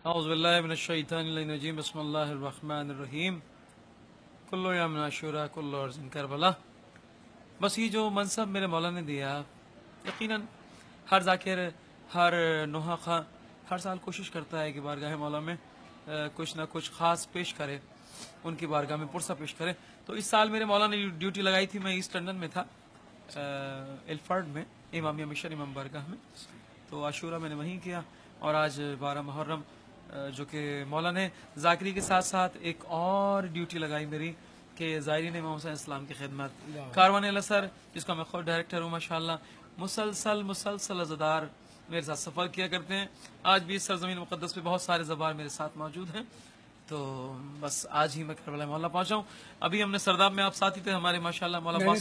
اعوذ باللہ من الشیطان الرجیم بسم اللہ الرحمن الرحیم کلو یوم عاشوراء کلو ارض کربلا. بس یہ جو منصب میرے مولا نے دیا، یقیناً ہر ذاکر، ہر نوحہ خواں ہر سال کوشش کرتا ہے کہ بارگاہ مولا میں کچھ نہ کچھ خاص پیش کرے، ان کی بارگاہ میں پرسہ پیش کرے. تو اس سال میرے مولا نے ڈیوٹی لگائی تھی، میں ایسٹ لندن میں تھا، ایلفرڈ میں امامیہ مشن امام بارگاہ میں. تو عاشورہ میں نے وہیں کیا، اور آج 12 محرم جو کہ مولا نے ذاکری کے ساتھ ساتھ ایک اور ڈیوٹی لگائی میری کہ زائرین امام حسین اسلام کی خدمت. کاروان الاسر جس کا میں خود ڈائریکٹر ہوں ماشاءاللہ، مسلسل عزادار میرے ساتھ سفر کیا کرتے ہیں. آج بھی اس سرزمین مقدس پہ بہت سارے زبار میرے ساتھ موجود ہیں. تو بس آج ہی میں کربلا مولا پہنچا ہوں. ابھی ہم نے سرداب میں آپ ساتھی تھے ہمارے ماشاءاللہ مولا پاس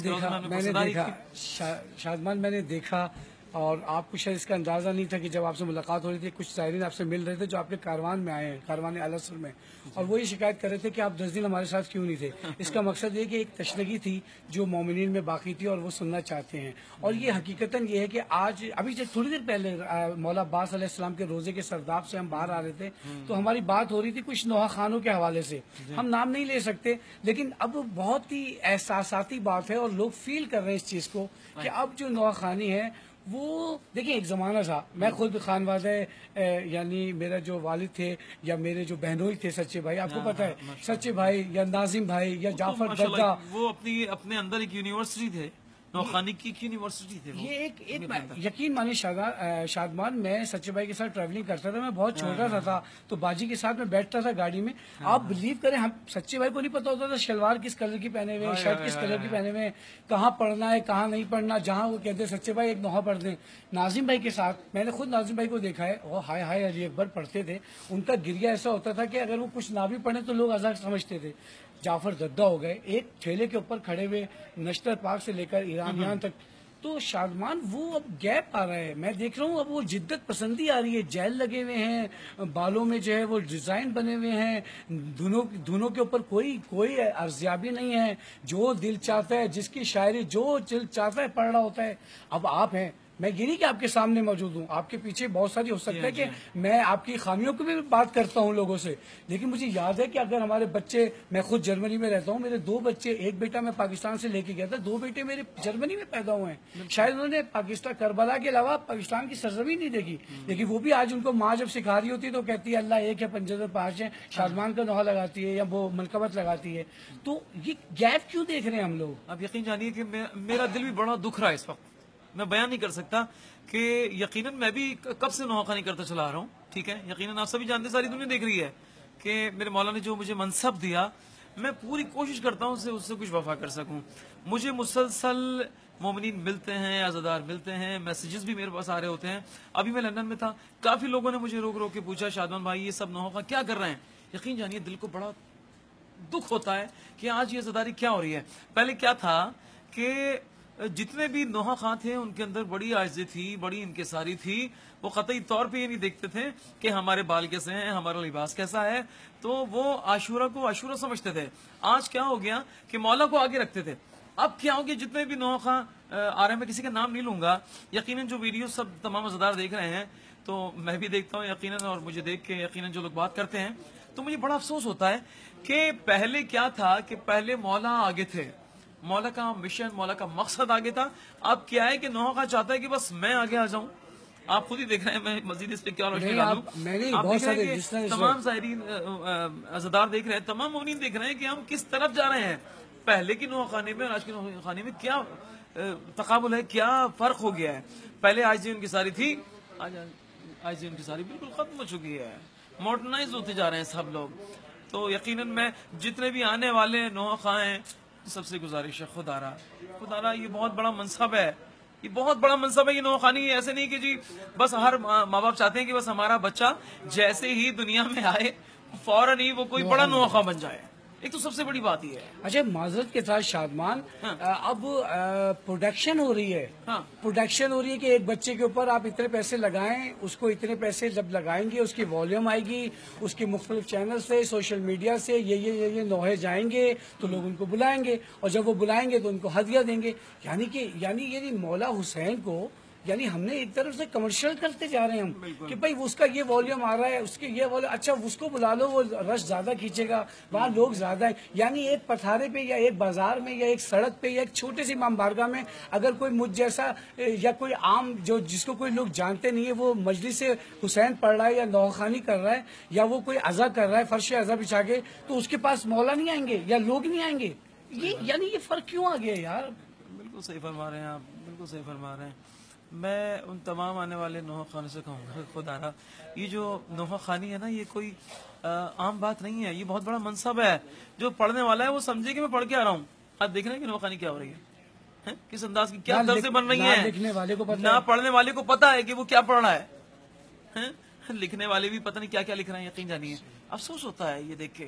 شادمان، میں نے دیکھا اور آپ کو شاید اس کا اندازہ نہیں تھا کہ جب آپ سے ملاقات ہو رہی تھی کچھ زائرین آپ سے مل رہے تھے جو آپ کے کاروان میں آئے ہیں، کاروان الاسر میں، اور وہ یہ شکایت کر رہے تھے کہ آپ 10 دن ہمارے ساتھ کیوں نہیں تھے. اس کا مقصد یہ کہ ایک تشنگی تھی جو مومنین میں باقی تھی اور وہ سننا چاہتے ہیں. اور یہ حقیقتاً یہ ہے کہ آج ابھی تھوڑی دیر پہلے مولا عباس علیہ السلام کے روزے کے سرداب سے ہم باہر آ رہے تھے تو ہماری بات ہو رہی تھی کچھ نوحہ خانوں کے حوالے سے. ہم نام نہیں لے سکتے لیکن اب بہت ہی احساساتی بات ہے اور لوگ فیل کر رہے ہیں اس چیز کو کہ اب جو نوحہ خانی ہے وہ دیکھیں ایک زمانہ تھا. میں خود خانوادہ یعنی میرا جو والد تھے یا میرے جو بہنوئی تھے سچے بھائی، آپ کو پتہ ہے سچے بھائی یا ناظم بھائی یا جعفر ددہ، وہ اپنے اندر ایک یونیورسٹی تھے، نوخانی کی یونیورسٹی تھے. یہ ایک یقین مانی شادمان، میں سچے بھائی کے ساتھ ٹریولنگ کرتا تھا، میں بہت چھوٹا سا تھا تو باجی کے ساتھ میں بیٹھتا تھا گاڑی میں. آپ بلیو کریں ہم سچے بھائی کو نہیں پتا ہوتا تھا شلوار کس کلر کی پہنے ہوئے، شرٹ کس کلر کی پہنے ہوئے، کہاں پڑھنا ہے کہاں نہیں پڑھنا. جہاں وہ کہتے سچے بھائی ایک نوحہ پڑھ دیں. ناظم بھائی کے ساتھ میں نے خود ناظم بھائی کو دیکھا ہے، وہ ہائے ہائے علی اکبر پڑھتے تھے. ان کا گریہ ایسا ہوتا تھا کہ اگر وہ کچھ نہ بھی پڑھیں تو لوگ عذاب سمجھتے تھے. جعفر ددہ ہو گئے، ایک ٹھیلے کے اوپر کھڑے ہوئے نشتر پاک سے لے کر ایرانیان تک. تو شادمان وہ اب گیپ آ رہا ہے، میں دیکھ رہا ہوں اب وہ جدت پسندی آ رہی ہے. جیل لگے ہوئے ہیں، بالوں میں جو ہے وہ ڈیزائن بنے ہوئے ہیں، دھنوں کے اوپر کوئی ارزیابی نہیں ہے. جو دل چاہتا ہے، جس کی شاعری جو دل چاہتا ہے پڑھ رہا ہوتا ہے. اب آپ ہیں، میں یہ نہیں کہ آپ کے سامنے موجود ہوں، آپ کے پیچھے بہت ساری ہو سکتا ہے کہ میں آپ کی خامیوں کو بھی بات کرتا ہوں لوگوں سے، لیکن مجھے یاد ہے کہ اگر ہمارے بچے، میں خود جرمنی میں رہتا ہوں، میرے 2 بچے، ایک بیٹا میں پاکستان سے لے کے گیا تھا، 2 بیٹے میرے جرمنی میں پیدا ہوئے ہیں. شاید انہوں نے پاکستان کربلا کے علاوہ پاکستان کی سرزمین نہیں دیکھی، لیکن وہ بھی آج ان کو ماں جب سکھا رہی ہوتی ہے تو کہتی ہے اللہ ایک ہے پنجر 5 ہے، شادمان کا نوحہ لگاتی ہے یا وہ منقبت لگاتی ہے. تو یہ گیپ کیوں دیکھ رہے ہیں ہم لوگ؟ اب یقین جانیے کہ میرا دل بھی بڑا دکھ رہا ہے اس وقت، میں بیان نہیں کر سکتا کہ یقیناً میں بھی کب سے نوحہ خانی کرتا چلا رہا ہوں. ٹھیک ہے، یقیناً آپ سبھی جانتے، ساری دنیا دیکھ رہی ہے کہ میرے مولا نے جو مجھے منصب دیا، میں پوری کوشش کرتا ہوں اس سے کچھ وفا کر سکوں. مجھے مسلسل مومنین ملتے ہیں، عزادار ملتے ہیں، میسیجز بھی میرے پاس آ رہے ہوتے ہیں. ابھی میں لندن میں تھا، کافی لوگوں نے مجھے روک کے پوچھا شادمان بھائی یہ سب نوحہ کیا کر رہے ہیں. یقین جانیے دل کو بڑا دکھ ہوتا ہے کہ آج یہ عزاداری کیا ہو رہی ہے. پہلے کیا تھا کہ جتنے بھی نوحہ خواں تھے ان کے اندر بڑی عاجزی تھی، بڑی انکساری تھی. وہ قطعی طور پہ یہ نہیں دیکھتے تھے کہ ہمارے بال کیسے ہیں، ہمارا لباس کیسا ہے، تو وہ عاشورہ کو عاشورہ سمجھتے تھے. آج کیا ہو گیا کہ مولا کو آگے رکھتے تھے. اب کیا ہو گیا، جتنے بھی نوحہ خواں آ رہے ہیں، میں کسی کا نام نہیں لوں گا، یقیناً جو ویڈیو سب تمام عزادار دیکھ رہے ہیں تو میں بھی دیکھتا ہوں یقیناً، اور مجھے دیکھ کے یقیناً جو لوگ بات کرتے ہیں تو مجھے بڑا افسوس ہوتا ہے کہ پہلے کیا تھا کہ پہلے مولا آگے تھے، مولا کا مشن، مولا کا مقصد آگے تھا. اب کیا ہے کہ نوحہ خواں چاہتا ہے کہ بس میں آگے آ جاؤں. آپ خود ہی دیکھ رہے ہیں، میں مزید اس پہ کیا روشنی ڈالوں. آپ دیکھ رہے ہیں کہ تمام زائرین عزادار دیکھ رہے ہیں، تمام مومنین دیکھ رہے ہیں کہ ہم کس طرف جا رہے ہیں. پہلے کی نوحہ خانے میں اور آج کی نوحہ خانے میں کیا تقابل ہے، کیا فرق ہو گیا ہے. پہلے عاجزی ان کی ساری تھی، آج عاجزی ان کی ساری بالکل ختم ہو چکی ہے. ماڈرنائز ہوتے جا رہے ہیں سب لوگ. تو یقیناً میں جتنے بھی آنے والے نوحہ خواں ہیں سب سے گزارش ہے، خدا را یہ بہت بڑا منصب ہے، یہ بہت بڑا منصب ہے یہ نوحہ خانی. ایسے نہیں کہ جی بس ہر ماں باپ چاہتے ہیں کہ بس ہمارا بچہ جیسے ہی دنیا میں آئے فوراً ہی وہ کوئی بڑا نوحہ خواں بن جائے. ایک تو سب سے بڑی بات یہ ہے. اچھا، معذرت کے ساتھ شادمان، اب پروڈکشن ہو رہی ہے، پروڈکشن ہو رہی ہے کہ ایک بچے کے اوپر آپ اتنے پیسے لگائیں، اس کو اتنے پیسے جب لگائیں گے اس کی والیوم آئے گی، اس کے مختلف چینل سے، سوشل میڈیا سے یہ نوحے جائیں گے تو لوگ ان کو بلائیں گے، اور جب وہ بلائیں گے تو ان کو ہدیہ دیں گے. یعنی مولا حسین کو یعنی ہم نے ایک طرف سے کمرشل کرتے جا رہے ہیں ہم کہ بھائی اس کا یہ والیوم آ رہا ہے، اس کے یہ والیوم، اچھا اس کو بلا لو، وہ رش زیادہ کھینچے گا، وہاں لوگ زیادہ ہیں. یعنی ایک پتھارے پہ یا ایک بازار میں یا ایک سڑک پہ یا ایک چھوٹے سی امام بارگاہ میں اگر کوئی مجھ جیسا یا کوئی عام جو جس کو کوئی لوگ جانتے نہیں ہے وہ مجلس حسین پڑھ رہا ہے یا نوخانی کر رہا ہے یا وہ کوئی عزا کر رہا ہے فرش عزا بچھا کے، تو اس کے پاس مولا نہیں آئیں گے یا لوگ نہیں آئیں گے؟ یعنی یہ فرق کیوں آ گیا یار؟ بالکل صحیح فرما رہے ہیں آپ، بالکل صحیح فرما رہے ہیں. میں ان تمام آنے والے نوحہ خانے سے کہوں گا خدا را، یہ جو نوحہ خانی ہے نا، یہ کوئی عام بات نہیں ہے، یہ بہت بڑا منصب ہے. جو پڑھنے والا ہے وہ سمجھے کہ میں پڑھ کے آ رہا ہوں. آپ دیکھ رہے ہیں کہ نوحہ خانی کیا ہو رہی ہے، کس انداز کی کیا طرز سے بن رہی ہے. لکھنے والے کو نہ پڑھنے والے کو پتا ہے کہ وہ کیا پڑھ رہا ہے، لکھنے والے بھی پتہ نہیں کیا کیا لکھ رہے ہیں. یقین جانیے افسوس ہوتا ہے یہ دیکھ کے.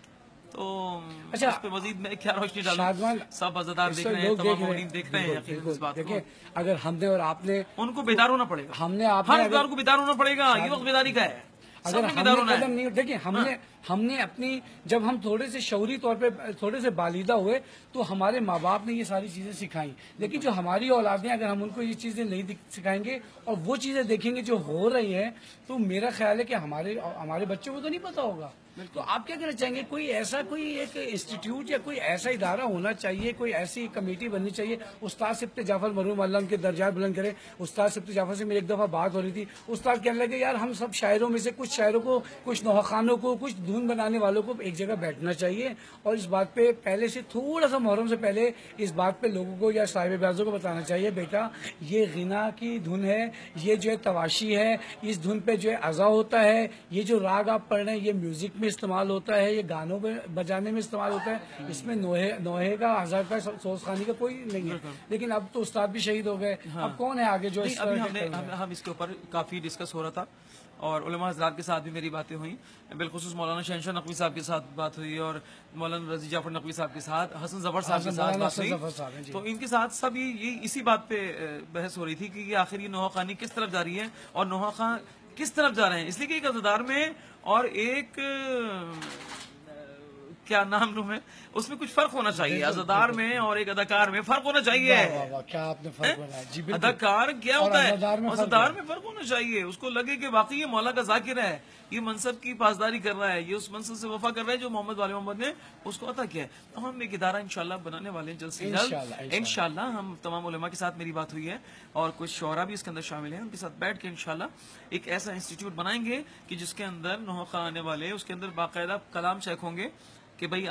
تو اچھا، اس پہ مزید میں کیا روشنی ڈالوں؟ شادمان سب عزادار دیکھ رہے ہیں، تمام مومنین دیکھ رہے ہیں. یقین اس بات کو دیکھیں، اگر ہم نے اور آپ نے ان کو بیدار ہونا پڑے گا. ہم نے آپ ہر نے اقدار کو بیدار ہونا پڑے گا. یہ وقت بیداری کا ہے، سب اگر نے ہم بیدار نے ہونا قدم ہے. نہیں، دیکھیں ہم نے اپنی جب ہم تھوڑے سے شعوری طور پہ تھوڑے سے بالیدہ ہوئے تو ہمارے ماں باپ نے یہ ساری چیزیں سکھائیں. لیکن جو ہماری اولادیں اگر ہم ان کو یہ چیزیں نہیں سکھائیں گے اور وہ چیزیں دیکھیں گے جو ہو رہی ہیں، تو میرا خیال ہے کہ ہمارے بچوں کو تو نہیں پتا ہوگا. تو آپ کیا کہنا چاہیں گے؟ کوئی ایک انسٹیٹیوٹ یا کوئی ایسا ادارہ ہونا چاہیے، کوئی ایسی کمیٹی بننی چاہیے. استاد سبت جعفر مرحوم اللہ ان کے درجات بلند کرے، استاد سبت جعفر سے میری ایک دفعہ بات ہو رہی تھی. استاد کہنے لگے یار ہم سب شاعروں میں سے کچھ شاعروں کو، کچھ نوحہ خانوں کو، کچھ دھن بنانے والوں کو ایک جگہ بیٹھنا چاہیے اور اس بات پہ پہلے سے تھوڑا سا محرم سے پہلے اس بات پہ لوگوں کو یا صاحب بیازوں کو بتانا چاہیے بیٹا یہ غنا کی دھن ہے، یہ جو ہے تواشی ہے، اس دھن پہ جو ہے عزا ہوتا ہے، یہ جو راگ آپ پڑھ رہے ہیں یہ میوزک میں استعمال ہوتا ہے، یہ گانوں میں بجانے میں استعمال ہوتا ہے. اس میں نوحے کا عزا کا سوز خانی کا کوئی نہیں ہے. لیکن اب تو استاد بھی شہید ہو گئے، اب کون ہے آگے جو اس ابھی ہم اس کے اوپر کافی ڈسکس ہو رہا تھا اور علماء حضرات کے ساتھ بھی میری باتیں ہوئیں. بالخصوص مولانا شہنشاہ نقوی صاحب کے ساتھ بات ہوئی اور مولانا رضی جعفر نقوی صاحب کے ساتھ، حسن ظفر صاحب کے ساتھ بات ہوئی. تو ان کے ساتھ سب یہ اسی بات پہ بحث ہو رہی تھی کہ یہ آخر یہ نوحہ خانی کس طرف جا رہی ہے اور نوحہ خان کس طرف جا رہے ہیں. اس لیے کہ ایک عزادار میں اور ایک کیا نام لوں میں، اس میں کچھ فرق ہونا چاہیے. عزادار میں اور ایک اداکار میں فرق ہونا چاہیے. کیا آپ نے فرق بنایا؟ جی بالکل. اداکار کیا ہوتا ہے، عزادار میں فرق ہونا چاہیے. اس کو لگے کہ واقعی یہ مولا کا ذاکر ہے، یہ منصب کی پاسداری کر رہا ہے، یہ اس منصب سے وفا کر رہا ہے جو محمد والے محمد نے اس کو عطا کیا ہے. تو ہم ایک ادارہ انشاءاللہ بنانے والے ہیں جلد سے جلد انشاءاللہ. ہم تمام علماء کے ساتھ میری بات ہوئی ہے اور کچھ شعراء بھی اس کے اندر شامل ہیں. ان کے ساتھ بیٹھ کے انشاءاللہ ایک ایسا انسٹیٹیوٹ بنائیں گے کہ جس کے اندر نوحہ خان آنے والے اس کے اندر باقاعدہ کلام چیک ہوں گے کہ بھائی